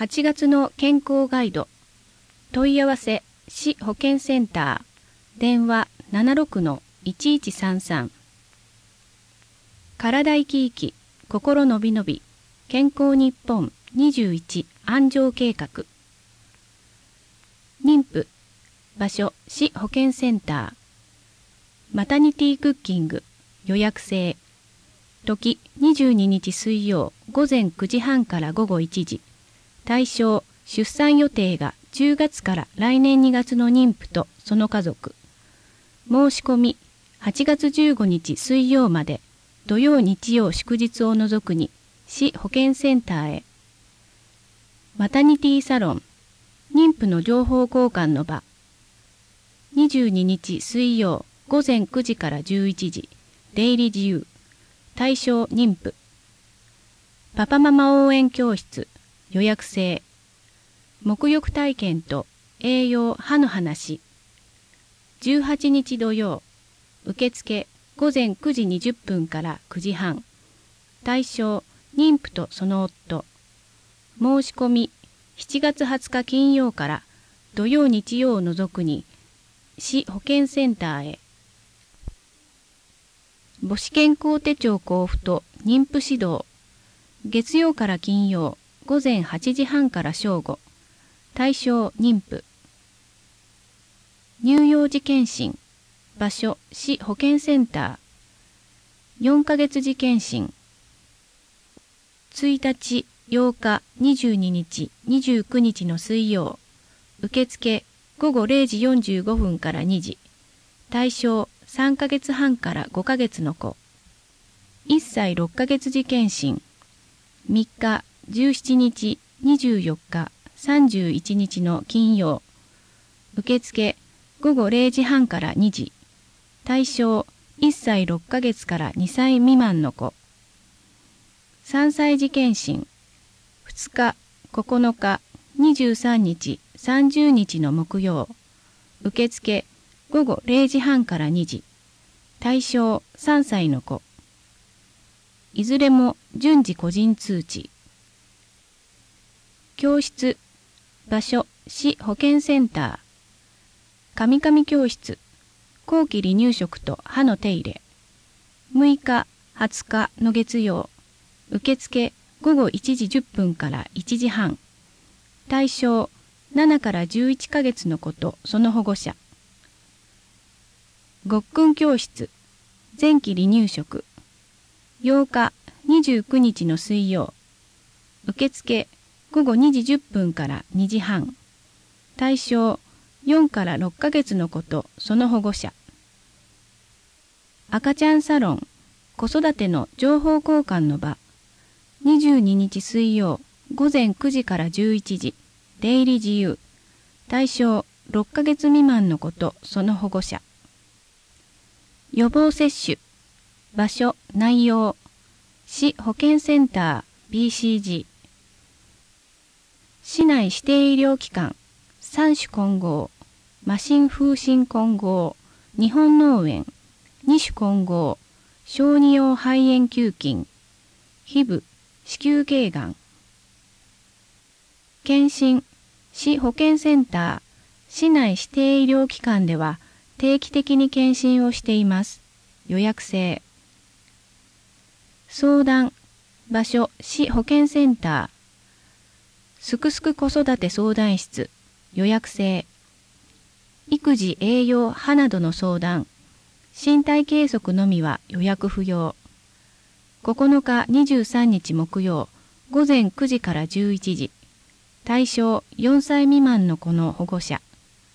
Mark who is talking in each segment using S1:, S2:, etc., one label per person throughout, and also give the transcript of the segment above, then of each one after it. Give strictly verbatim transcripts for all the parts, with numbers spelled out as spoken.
S1: はちがつの健康ガイド。問い合わせ市保健センター。電話 ななろくのいちいちさんさん。体生き生き、心のびのび、健康日本にじゅういち安城計画。妊婦、場所市保健センター。マタニティクッキング、予約制。時にじゅうににち水曜午前くじはんから午後いちじ。対象、出産予定がじゅうがつから来年にがつの妊婦とその家族。申し込み、はちがつじゅうごにち水曜まで、土曜日曜祝日を除くに、市保健センターへ。マタニティサロン、妊婦の情報交換の場。にじゅうににち水曜午前くじからじゅういちじ、出入り自由。対象妊婦。パパママ応援教室、予約制。沐浴体験と栄養歯の話。じゅうはちにち土曜。受付午前くじにじゅっぷんからくじはん。対象妊婦とその夫。申し込みしちがつはつか金曜から土曜日曜を除くに市保健センターへ。母子健康手帳交付と妊婦指導。月曜から金曜午前はちじはんから正午。対象妊婦。乳幼児検診。場所市保健センター。よんかげつ児検診。ついたち、ようか、にじゅうににち、にじゅうくにちの水曜。受付ごごれいじよんじゅうごふんからにじ。対象さんかげつはんからごかげつの子。いっさいろっかげつ児検診。みっか、じゅうしちにち、にじゅうよっか、さんじゅういちにちの金曜。受付ごごれいじはんからにじ。対象いっさいろっかげつからにさい未満の子。さんさい児検診。ふつか、ここのか、にじゅうさんにち、さんじゅうにちの木曜。受付ごごれいじはんからにじ。対象さんさいの子。いずれも順次個人通知。教室。場所市保健センター。かみかみ教室。後期離乳食と歯の手入れ。むいか、はつかの月曜。受付ごごいちじじゅっぷんからいちじはん。対象ななからじゅういっかげつの子とその保護者。ごっくん教室。前期離乳食。ようか、にじゅうくにちの水曜。受付ごごにじじゅっぷんからにじはん。対象よんからろっかげつの子とその保護者。赤ちゃんサロン、子育ての情報交換の場。にじゅうににち水曜、午前くじからじゅういちじ、出入り自由。対象ろっかげつ未満の子とその保護者。予防接種。場所、内容。市保健センター ビーシージー。市内指定医療機関。三種混合。麻疹風疹混合。日本脳炎。二種混合。小児用肺炎球菌。皮膚、子宮頸がん。検診。市保健センター。市内指定医療機関では定期的に検診をしています。予約制。相談。場所市保健センター。すくすく子育て相談室。予約制。育児栄養歯などの相談。身体計測のみは予約不要。ここのかにじゅうさんにち木曜、午前くじからじゅういちじ。対象よんさい未満の子の保護者。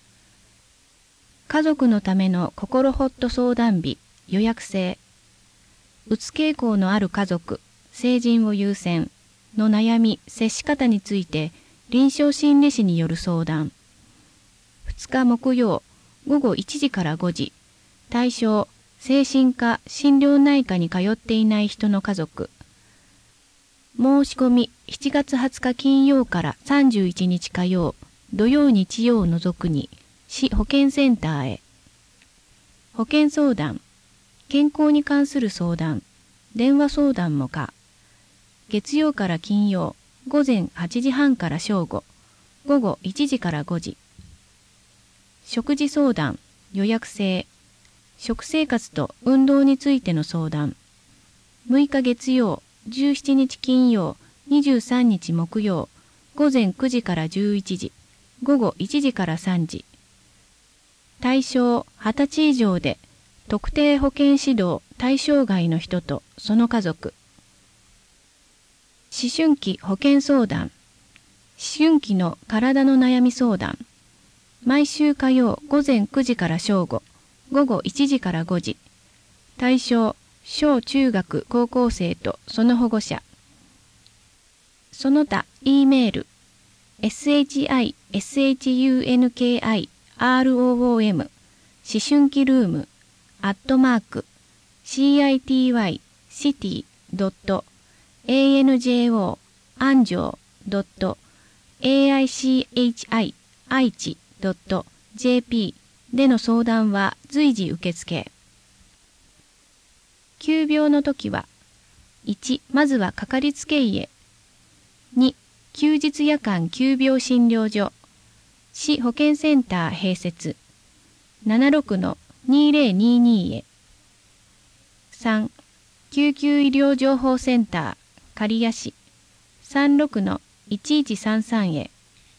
S1: 家族のための心ホット相談日。予約制。うつ傾向のある家族、成人を優先の悩み、接し方について臨床心理士による相談。ふつか木曜、ごごいちじからごじ。対象、精神科、心療内科に通っていない人の家族。申し込みしちがつはつか金曜からさんじゅういちにち火曜、土曜日曜を除くに市保健センターへ。保健相談。健康に関する相談、電話相談も可。月曜から金曜、 午前はちじはんから正午、午後いちじからごじ。食事相談、予約制。食生活と運動についての相談。むいか月曜、じゅうしちにち金曜、にじゅうさんにち木曜、午前くじからじゅういちじ、午後いちじからさんじ。対象はたち以上で、特定保健指導対象外の人とその家族。思春期保健相談。思春期の体の悩み相談。毎週火曜午前くじから正午、午後いちじからごじ。対象小中学高校生とその保護者。その他 E メール shishunkiroom 思春期ルームアットマーク city city.anjo 安城 .aichi 愛知 .jp での相談は随時受付。急病の時は、いち、まずはかかりつけ医へ。に、休日夜間急病診療所、市保健センター併設、ななじゅうろくのにせんにじゅうにへ。さん、救急医療情報センター、刈谷市、さんじゅうろくのいちいちさんさんへ。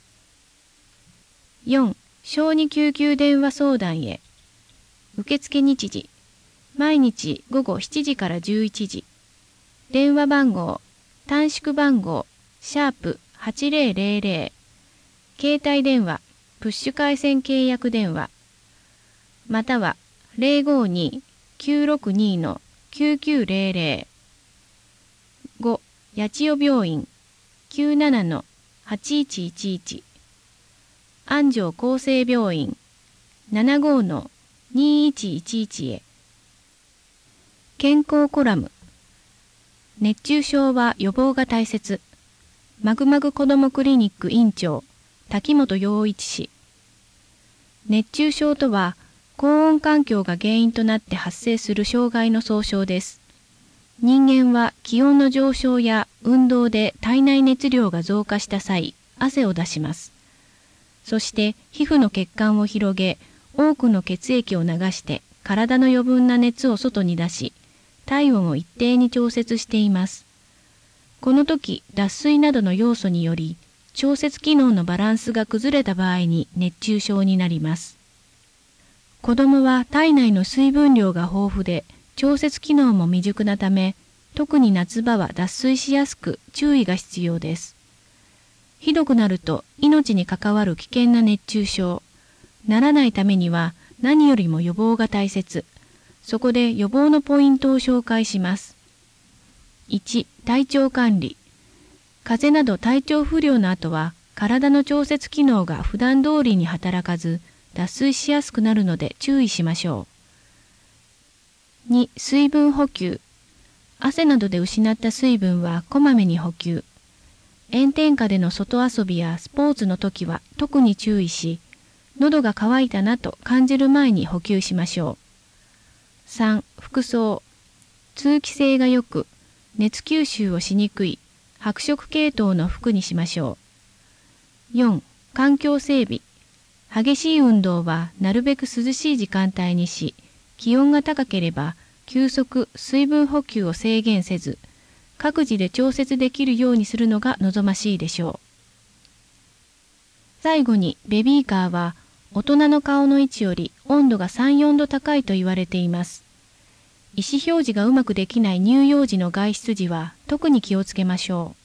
S1: よん、小児救急電話相談へ。受付日時、毎日午後しちじからじゅういちじ。電話番号、短縮番号、シャープはちぜろぜろぜろ。携帯電話、プッシュ回線契約電話。またはゼロごに きゅうろくに きゅうきゅうぜろぜろ。ご、八千代病院、きゅうななのはちいちいちいち。安城厚生病院、ななごのにいちいちいちへ。健康コラム。熱中症は予防が大切。マグマグ子どもクリニック院長、滝本洋一氏。熱中症とは、高温環境が原因となって発生する障害の総称です。人間は気温の上昇や運動で体内熱量が増加した際、汗を出します。そして皮膚の血管を広げ、多くの血液を流して体の余分な熱を外に出し、体温を一定に調節しています。この時、脱水などの要素により、調節機能のバランスが崩れた場合に熱中症になります。子供は体内の水分量が豊富で、調節機能も未熟なため、特に夏場は脱水しやすく注意が必要です。ひどくなると命に関わる危険な熱中症。ならないためには何よりも予防が大切。そこで予防のポイントを紹介します。いち、体調管理。風邪など体調不良の後は体の調節機能が普段通りに働かず脱水しやすくなるので注意しましょう。に、水分補給。汗などで失った水分はこまめに補給。炎天下での外遊びやスポーツの時は特に注意し、喉が渇いたなと感じる前に補給しましょう。さん、服装。通気性が良く、熱吸収をしにくい白色系統の服にしましょう。よん、環境整備。激しい運動はなるべく涼しい時間帯にし、気温が高ければ休息、水分補給を制限せず、各自で調節できるようにするのが望ましいでしょう。最後にベビーカーは大人の顔の位置より温度がさん、よんど高いと言われています。意思表示がうまくできない乳幼児の外出時は特に気をつけましょう。